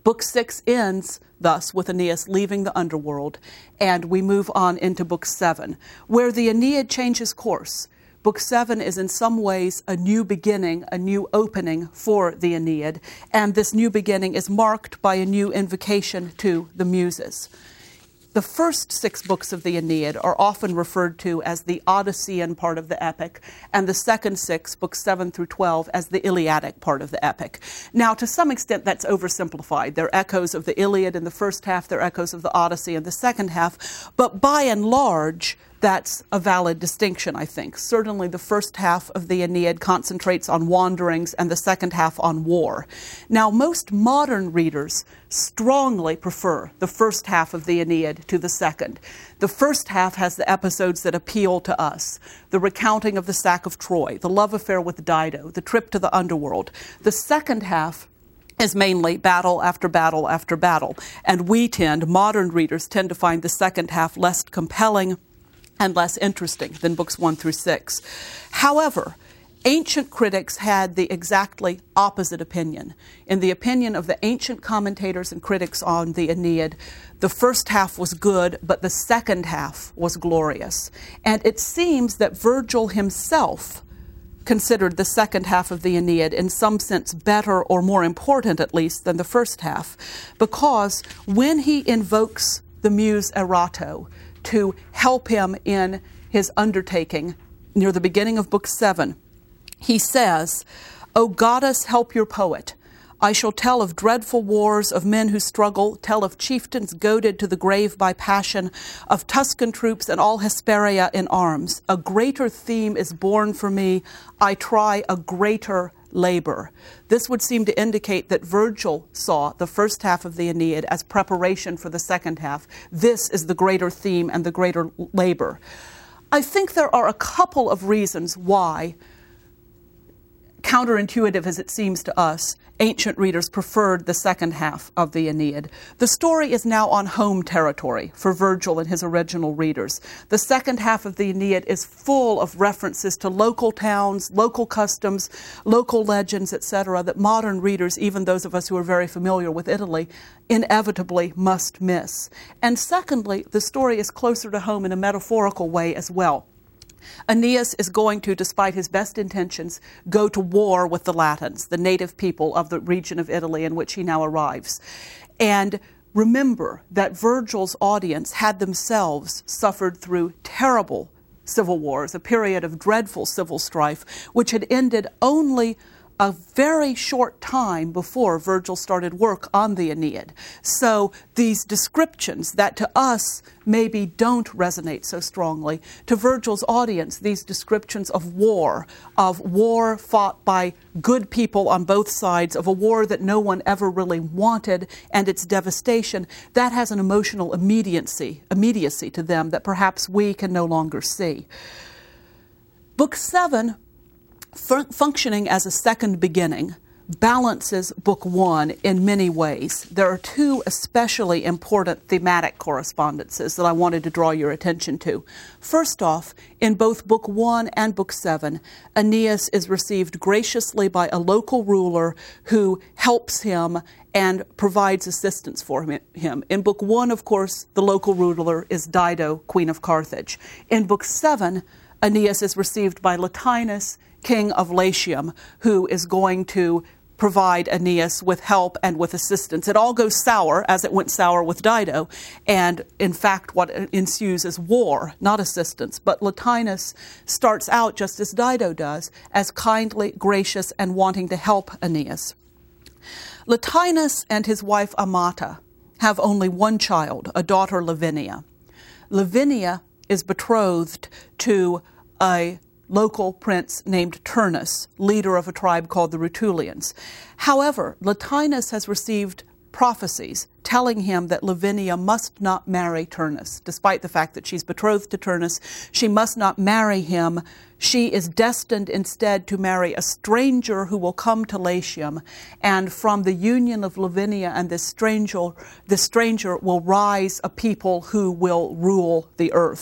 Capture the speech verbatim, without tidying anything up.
Book six ends, thus, with Aeneas leaving the underworld, and we move on into Book seven, where the Aeneid changes course. Book seven is in some ways a new beginning, a new opening for the Aeneid, and this new beginning is marked by a new invocation to the Muses. The first six books of the Aeneid are often referred to as the Odyssean part of the epic, and the second six, books seven through twelve, as the Iliadic part of the epic. Now, to some extent, that's oversimplified. They're echoes of the Iliad in the first half, they're echoes of the Odyssey in the second half, but by and large, that's a valid distinction, I think. Certainly the first half of the Aeneid concentrates on wanderings and the second half on war. Now, most modern readers strongly prefer the first half of the Aeneid to the second. The first half has the episodes that appeal to us: the recounting of the sack of Troy, the love affair with Dido, the trip to the underworld. The second half is mainly battle after battle after battle, and we tend, modern readers tend to find the second half less compelling and less interesting than books one through six. However, ancient critics had the exactly opposite opinion. In the opinion of the ancient commentators and critics on the Aeneid, the first half was good, but the second half was glorious. And it seems that Virgil himself considered the second half of the Aeneid in some sense better, or more important at least, than the first half, because when he invokes the muse Erato to help him in his undertaking near the beginning of book seven, he says, "O goddess, help your poet. I shall tell of dreadful wars, of men who struggle, tell of chieftains goaded to the grave by passion, of Tuscan troops and all Hesperia in arms. A greater theme is born for me. I try a greater labor." This would seem to indicate that Virgil saw the first half of the Aeneid as preparation for the second half. This is the greater theme and the greater labor. I think there are a couple of reasons why, counterintuitive as it seems to us, ancient readers preferred the second half of the Aeneid. The story is now on home territory for Virgil and his original readers. The second half of the Aeneid is full of references to local towns, local customs, local legends, et cetera, that modern readers, even those of us who are very familiar with Italy, inevitably must miss. And secondly, the story is closer to home in a metaphorical way as well. Aeneas is going to, despite his best intentions, go to war with the Latins, the native people of the region of Italy in which he now arrives. And remember that Virgil's audience had themselves suffered through terrible civil wars, a period of dreadful civil strife, which had ended only a very short time before Virgil started work on the Aeneid. So these descriptions that to us maybe don't resonate so strongly, to Virgil's audience, these descriptions of war, of war fought by good people on both sides, of a war that no one ever really wanted, and its devastation, that has an emotional immediacy, immediacy to them that perhaps we can no longer see. Book seven, Fun- functioning as a second beginning, balances book one in many ways. There are two especially important thematic correspondences that I wanted to draw your attention to. First off, in both book one and book seven, Aeneas is received graciously by a local ruler who helps him and provides assistance for him. In book one, of course, the local ruler is Dido, Queen of Carthage. In book seven, Aeneas is received by Latinus, king of Latium, who is going to provide Aeneas with help and with assistance. It all goes sour, as it went sour with Dido, and in fact what ensues is war, not assistance. But Latinus starts out, just as Dido does, as kindly, gracious, and wanting to help Aeneas. Latinus and his wife Amata have only one child, a daughter Lavinia. Lavinia is betrothed to a local prince named Turnus, leader of a tribe called the Rutulians. However, Latinus has received prophecies telling him that Lavinia must not marry Turnus. Despite the fact that she's betrothed to Turnus, she must not marry him. She is destined instead to marry a stranger who will come to Latium, and from the union of Lavinia and this stranger, this stranger will rise a people who will rule the earth.